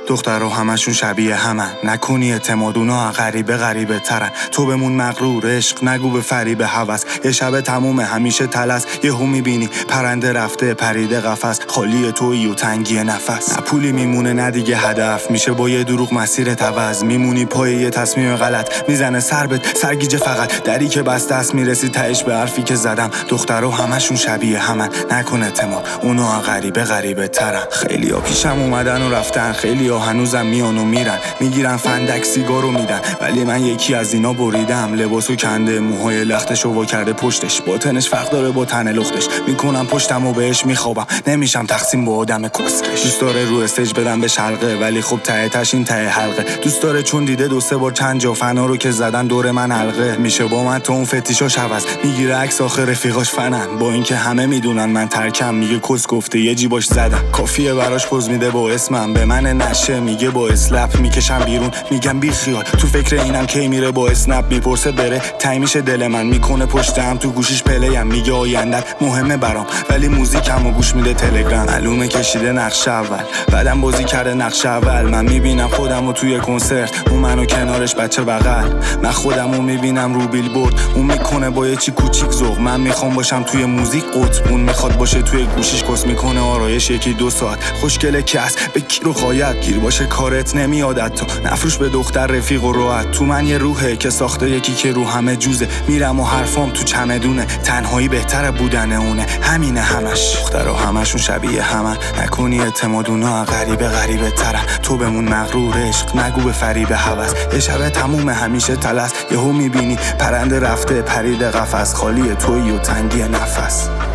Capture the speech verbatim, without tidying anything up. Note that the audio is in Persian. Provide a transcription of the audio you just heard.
دخترها همشون شبیه همن، نکنی اعتماد اونا غریبه غریبه ترن. تو بمون مغرور عشق نگو به فریب هوس، یه شب تمومه همیشه تلس، یهو میبینی پرنده رفته پریده قفس، خالی تویی و تنگی نفس. نه پولی میمونه نه دیگه هدف، میشه با یه دروغ مسیرت عوض، میمونی پای یه تصمیم غلط، میزنه سربت سرگیجه فقط، دری که بسته است میرسی تهش به حرفی که زدم. دخترها همشون شبیه همن، نکن اعتماد اونا غریبه غریبه ترن. خیلیا پیشم اومدن و رفتن، خیلیا هنوزم میان و میرن، میگیرن فندک سیگارو میدن، ولی من یکی از اینا بریدم. لباسو کنده موهای لختشو وا کرده پشتش، باطنش فرق داره با تن لختش، میکنم پشتم و بهش میخوابم، نمیشم تقسیم با آدم کسکش. دوست داره رو استیج بدم به شلقه، ولی خب ته تش این ته حلقه. دوست داره چون دیده دو سه بار چند جا فنا رو که زدن دور من حلقه. میشه با من تو اون فتیشاش عوض، میگیره عکس آخر رفیقاش فنن، با اینکه همه میدونن من ترکم، میگه کس گفته یه جیباش زدم. کافیه براش پوز میده با اسمم، به من نشه میگه با اسلپ، میکشم بیرون میگم بی خیال، تو فکر اینم کی میره با اسنپ، میپرسه بره تای میشه دل من، میکنه پشتم تو گوشیش پلیم، میگه آیندت مهمه برام ولی موزیکمو گوش میده تلگرام. معلومه کشیده نقش اول، بعدم بازی کرده نقش اول. من میبینم خودمو توی کنسرت، اون منو کنارش بچه بغل، من خودمو میبینم رو بیلبورد، اون میکنه با یه چی کوچیک ذوق. من میخوام باشم توی موزیک قطب، اون میخواد باشه توی گوشیش کس، میکنه آرایش یکی دو ساعت. خوشگله کس به کی رو خواید گیر باشه کارت نمیادت، تو نفروش به دختر رفیق و راحت. تو من یه روحه که ساخته یکی که رو همه جوزه، میرم و حرفام تو چمدونه، تنهایی بهتره بودن اونه، همینه همش. دخترها همشون شبیه همن، نکنی اعتماد اونا غریبه غریبه ترن. تو بمون مغرور عشق نگو به فریب هوس، یه شب تمومه همیشه تلس، یهو میبینی پرنده رفته پریده قفس، خالی تویی و تنگی نفس.